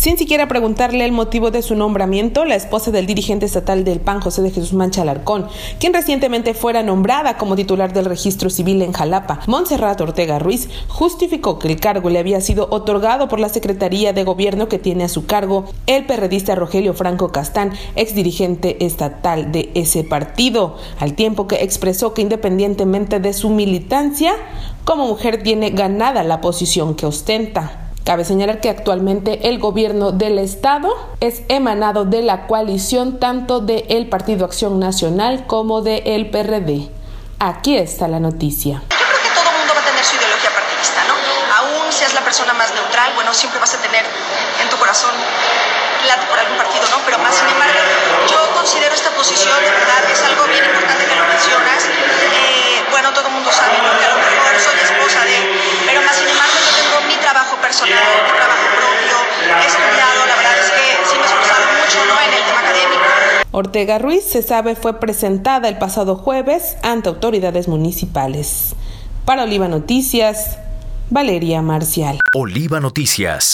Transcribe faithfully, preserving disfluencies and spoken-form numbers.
Sin siquiera preguntarle el motivo de su nombramiento, la esposa del dirigente estatal del P A N, José de Jesús Mancha Alarcón, quien recientemente fuera nombrada como titular del registro civil en Jalapa, Montserrat Ortega Ruiz, justificó que el cargo le había sido otorgado por la Secretaría de Gobierno que tiene a su cargo el perredista Rogelio Franco Castán, ex dirigente estatal de ese partido, al tiempo que expresó que independientemente de su militancia, como mujer tiene ganada la posición que ostenta. Cabe señalar que actualmente el gobierno del estado es emanado de la coalición tanto del Partido Acción Nacional como del P R D. Aquí está la noticia. Yo creo que todo mundo va a tener su ideología partidista, ¿no? Aún seas la persona más neutral, bueno, siempre vas a tener en tu corazón late por algún partido, ¿no? Pero más sin embargo, yo considero esta posición, de verdad, es algo bien importante que lo mencionas. Eh, bueno, todo el mundo sabe, ¿no? Que a lo mejor soy esposa de, pero más sin embargo yo tengo mi trabajo personal, mi trabajo propio, he estudiado, la verdad es que sí me he esforzado mucho, ¿no? En el tema académico. Ortega Ruiz, se sabe, fue presentada el pasado jueves ante autoridades municipales. Para Oliva Noticias, Valeria Marcial. Oliva Noticias.